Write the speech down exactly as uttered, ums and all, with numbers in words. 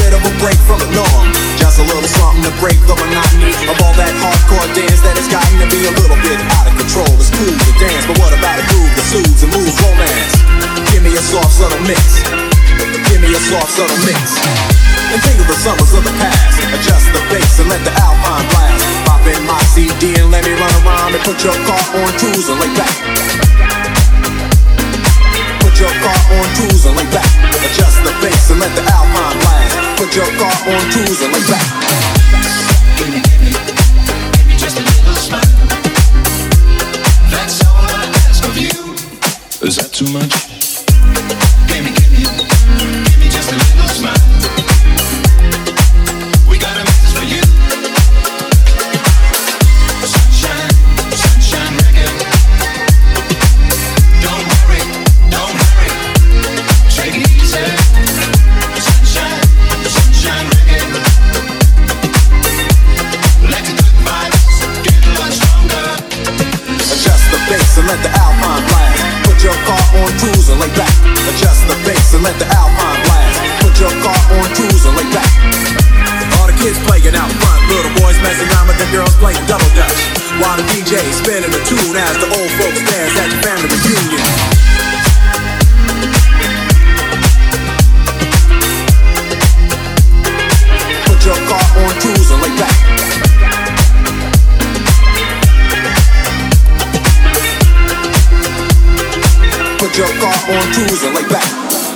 bit of a break from the norm. Just a little something to break the monotony of all that hardcore dance that has gotten to be a little bit out of control. It's cool to dance, but what about a groove that soothes and moves romance? Give me a soft, subtle mix. Give me a soft, subtle mix. And think of the summers of the past. Adjust the bass and let the Alpine blast. Pop in my C D and let me run around and put your car on cruise and lay back. Put your car on cruise and lay back. Adjust the bass and let the Alpine blast. Put your car on cruise and lay back. Give me, give me, give me just a little smile. That's all I ask of you. Is that too much? Give me, give me, give me just a little smile. We got a message for you. Sunshine, sunshine reggae. Don't worry, don't hurry. Take it easy. Sunshine, sunshine reggae. Let the good vibes get a lot stronger. Adjust the bass and let the Alpine blast. Put your car on cruise and lay back. Adjust the bass and let the Alpine blast. Put your car on cruise and lay back. All the kids playing out front, little boys messing around with the girls playing double dutch, while the D J spinning a tune as the old folks dance at the family reunion. Put your car on cruise and lay back. Put your car on cruise and lay back.